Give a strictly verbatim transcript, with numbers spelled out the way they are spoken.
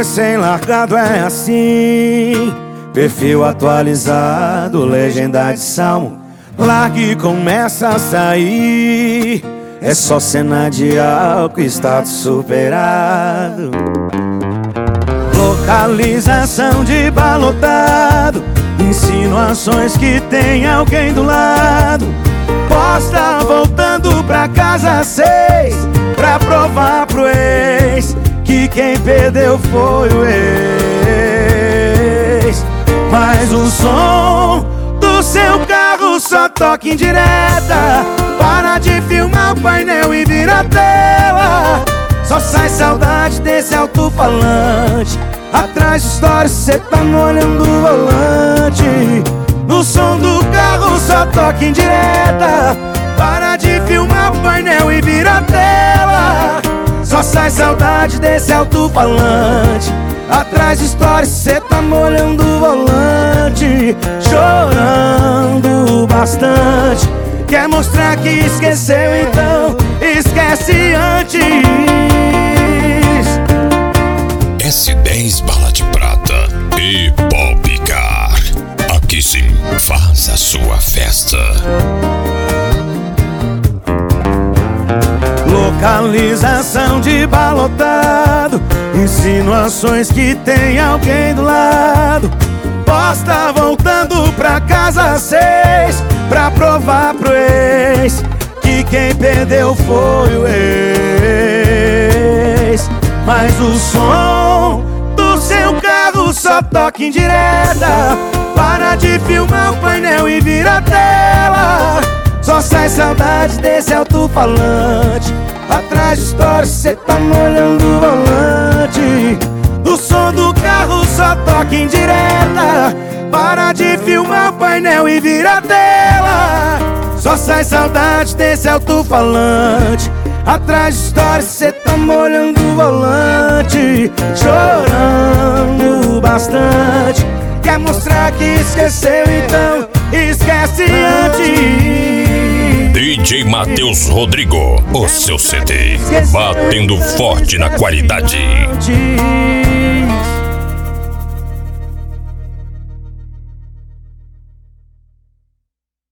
Recém-largado é assim, perfil atualizado, legenda de salmo. Larga e começa a sair, é só cena de álcool, status superado. Localização de balotado, insinuações que tem alguém do lado. Posta voltando pra casa às seis, pra provar pro ex que quem perdeu foi o ex. Mas o som do seu carro só toca em direta. Para de filmar o painel e vira a tela. Só sai saudade desse alto-falante. Atrás de histórias cê tá molhando o volante. No som do carro só toca em direta. Para de filmar o painel e vira a tela. Só sai saudade desse alto-falante. Atrás de histórias cê tá molhando o volante. Chorando bastante. Quer mostrar que esqueceu, então esquece antes. S dez Bala de Prata e Popcar. Aqui sim, faz a sua festa. Localização de balotado, insinuações que tem alguém do lado. Posta voltando pra casa às seis, pra provar pro ex que quem perdeu foi o ex. Mas o som do seu carro só toca em direta. Para de filmar o painel e vira a tela. Só sai saudade desse alto-falante. Atrás de histórias cê tá molhando o volante. O som do carro só toca em direta. Para de filmar o painel e vira a tela. Só sai saudade desse alto-falante. Atrás de histórias cê tá molhando o volante. Chorando bastante. Quer mostrar que esqueceu, então esquece antes. D J Matheus Rodrigo, o seu C D, batendo forte na qualidade.